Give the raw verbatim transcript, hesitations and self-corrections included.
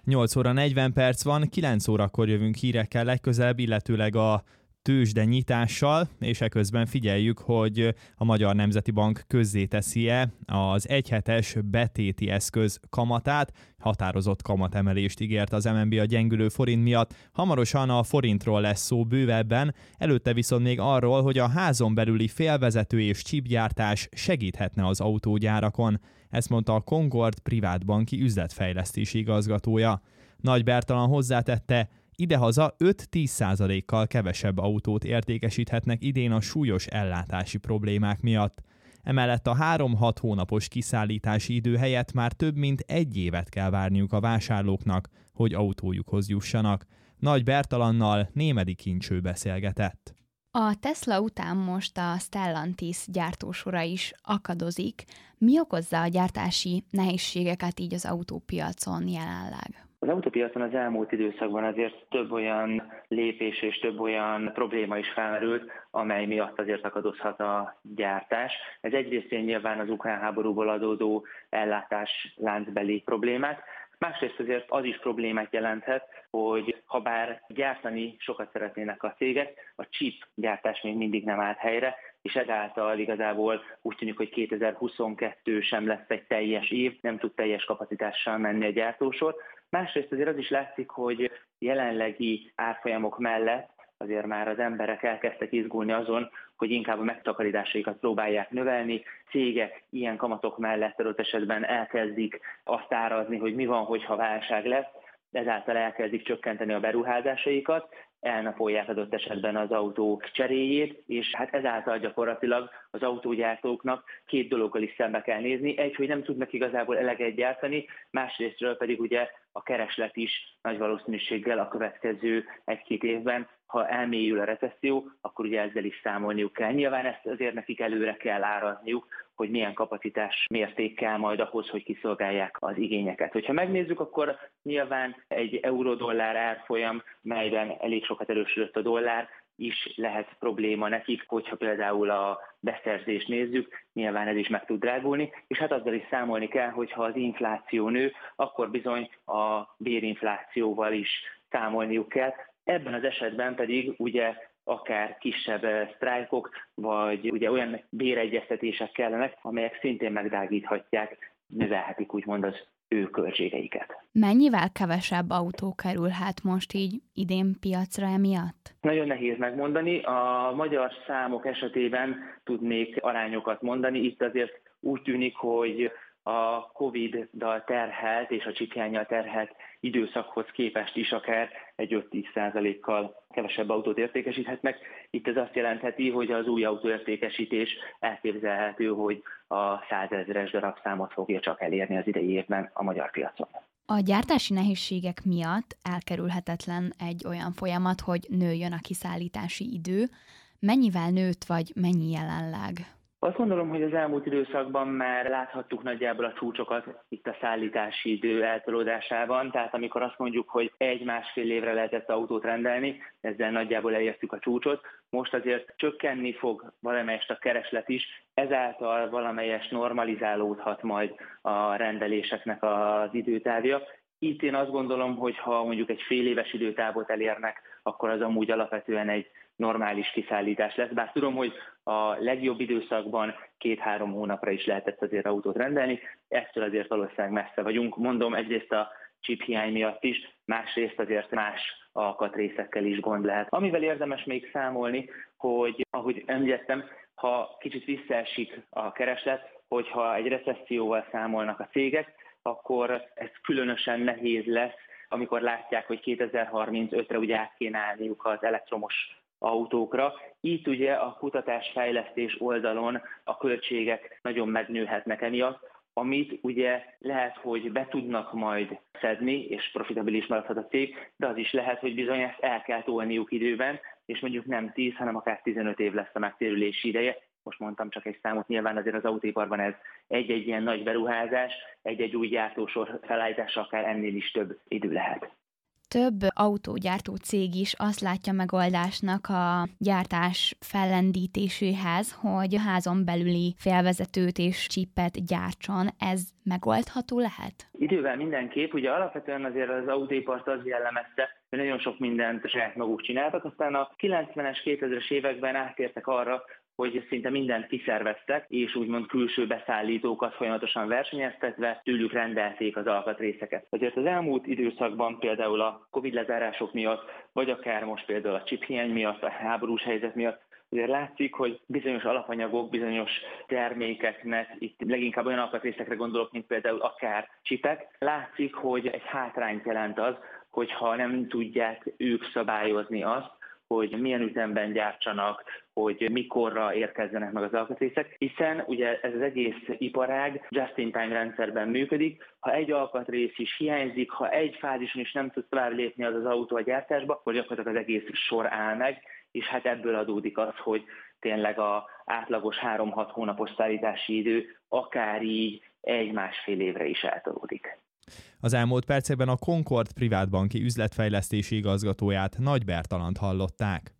nyolc óra negyven perc van, kilenc órakor jövünk hírekkel legközelebb, illetőleg a tőzsde nyitással, és eközben figyeljük, hogy a Magyar Nemzeti Bank közzéteszi-e az egyhetes betéti eszköz kamatát. Határozott kamatemelést ígért az em en bé a gyengülő forint miatt. Hamarosan a forintról lesz szó bővebben, előtte viszont még arról, hogy a házon belüli félvezető és csipgyártás segíthetne az autógyárakon. Ezt mondta a Concord privátbanki üzletfejlesztési igazgatója. Nagy Bertalan hozzátette, idehaza öt-tíz százalékkal kevesebb autót értékesíthetnek idén a súlyos ellátási problémák miatt. Emellett a három-hat hónapos kiszállítási idő helyett már több mint egy évet kell várniuk a vásárlóknak, hogy autójukhoz jussanak. Nagy Bertalannal Némedy Kincső beszélgetett. A Tesla után most a Stellantis gyártósora is akadozik. Mi okozza a gyártási nehézségeket így az autópiacon jelenleg? Az autópiacon az elmúlt időszakban azért több olyan lépés és több olyan probléma is felmerült, amely miatt azért akadozhat a gyártás. Ez egyrészt nyilván az ukrán háborúból adódó ellátás láncbeli problémák, másrészt azért az is problémát jelenthet, hogy ha bár gyártani sokat szeretnének a cégek, a chip gyártás még mindig nem állt helyre, és ezáltal igazából úgy tűnik, hogy kétezer-huszonkettő sem lesz egy teljes év, nem tud teljes kapacitással menni a gyártósor. Másrészt azért az is látszik, hogy jelenlegi árfolyamok mellett azért már az emberek elkezdtek izgulni azon, hogy inkább a megtakarításaikat próbálják növelni. Cégek ilyen kamatok mellett adott esetben elkezdik azt árazni, hogy mi van, hogyha válság lesz, ezáltal elkezdik csökkenteni a beruházásaikat, elnapolják adott esetben az autók cseréjét, és hát ezáltal gyakorlatilag az autógyártóknak két dologgal is szembe kell nézni. Egy, hogy nem tudnak igazából eleget gyártani, másrésztről pedig ugye a kereslet is nagy valószínűséggel a következő egy-két évben, ha elmélyül a recesszió, akkor ugye ezzel is számolniuk kell. Nyilván ezt azért nekik előre kell árazniuk, hogy milyen kapacitás mérték kell majd ahhoz, hogy kiszolgálják az igényeket. Hogyha megnézzük, akkor nyilván egy euró-dollár árfolyam, melyben elég sokat erősödött a dollár, is lehet probléma nekik, hogyha például a beszerzést nézzük, nyilván ez is meg tud drágulni, és hát azzal is számolni kell, hogy ha az infláció nő, akkor bizony a bérinflációval is számolniuk kell. Ebben az esetben pedig ugye akár kisebb sztrájkok, vagy ugye olyan béregyeztetések kellenek, amelyek szintén megdrágíthatják, növelhetik úgymond az ő költségeiket. Mennyivel kevesebb autó kerül hát most így idén piacra emiatt? Nagyon nehéz megmondani. A magyar számok esetében tudnék arányokat mondani. Itt azért úgy tűnik, hogy a Covid-dal terhelt és a csiphiánnyal terhelt időszakhoz képest is akár egy öt-tíz százalékkal kevesebb autót értékesíthetnek. Itt ez azt jelentheti, hogy az új autóértékesítés elképzelhető, hogy a százezres darabszámot fogja csak elérni az idei évben a magyar piacon. A gyártási nehézségek miatt elkerülhetetlen egy olyan folyamat, hogy nőjön a kiszállítási idő. Mennyivel nőtt, vagy mennyi jelenleg? Azt gondolom, hogy az elmúlt időszakban már láthattuk nagyjából a csúcsokat itt a szállítási idő eltolódásában, tehát amikor azt mondjuk, hogy egy-másfél évre lehetett autót rendelni, ezzel nagyjából elértük a csúcsot. Most azért csökkenni fog valamelyest a kereslet is, ezáltal valamelyest normalizálódhat majd a rendeléseknek az időtávja. Itt én azt gondolom, hogy ha mondjuk egy fél éves időtávot elérnek, akkor az amúgy alapvetően egy normális kiszállítás lesz. Bár tudom, hogy a legjobb időszakban két-három hónapra is lehetett azért autót rendelni, ettől azért valószínűleg messze vagyunk. Mondom, egyrészt a chip hiány miatt is, másrészt azért más alkatrészekkel is gond lehet. Amivel érdemes még számolni, hogy ahogy említettem, ha kicsit visszaesik a kereslet, hogyha egy recesszióval számolnak a cégek, akkor ez különösen nehéz lesz, amikor látják, hogy kétezer-harmincötre ugye át kéne állniuk az elektromos autókra. Itt ugye a kutatás-fejlesztés oldalon a költségek nagyon megnőhetnek emiatt, amit ugye lehet, hogy be tudnak majd szedni, és profitabilis maradhat a cég, de az is lehet, hogy bizony ezt el kell tolniuk időben, és mondjuk nem tíz, hanem akár tizenöt év lesz a megtérülési ideje. Most mondtam csak egy számot, nyilván azért az autóiparban ez egy-egy ilyen nagy beruházás, egy-egy új gyártósor felállítása akár ennél is több idő lehet. Több autógyártó cég is azt látja megoldásnak a gyártás fellendítéséhez, hogy a házon belüli félvezetőt és csipet gyártson. Ez megoldható lehet? Idővel mindenképp, ugye alapvetően azért az autóipart az jellemezte, hogy nagyon sok mindent saját maguk csináltak, aztán a kilencvenes, kétezres években átértek arra, hogy szinte mindent kiszerveztek, és úgymond külső beszállítókat folyamatosan versenyeztetve tőlük rendelték az alkatrészeket. Azért az elmúlt időszakban például a Covid lezárások miatt, vagy akár most például a chiphiány miatt, a háborús helyzet miatt, azért látszik, hogy bizonyos alapanyagok, bizonyos termékeknek, itt leginkább olyan alkatrészekre gondolok, mint például akár csipek, látszik, hogy egy hátrányt jelent az, hogyha nem tudják ők szabályozni azt, hogy milyen ütemben gyártsanak, hogy mikorra érkezzenek meg az alkatrészek, hiszen ugye ez az egész iparág just-in-time rendszerben működik, ha egy alkatrész is hiányzik, ha egy fázison is nem tud tovább lépni az az autó a gyártásba, akkor gyakorlatilag az egész sor áll meg, és hát ebből adódik az, hogy tényleg az átlagos három-hat hónapos szállítási idő akár így egy-másfél évre is eltolódik. Az elmúlt percekben a Concord privátbanki üzletfejlesztési igazgatóját, Nagy Bertalant hallották.